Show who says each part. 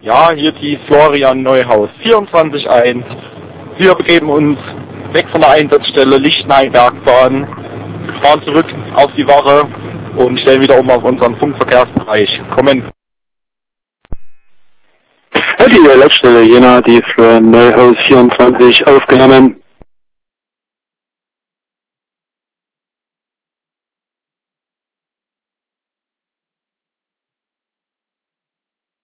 Speaker 1: Ja, hier die Florian Neuhaus 24-1. Wir begeben uns weg von der Einsatzstelle Lichtenhain-Bergbahn, fahren zurück auf die Wache und stellen wieder um auf unseren Funkverkehrsbereich. Kommen.
Speaker 2: Die Leitstelle Jena, die Florian Neuhaus 24 aufgenommen.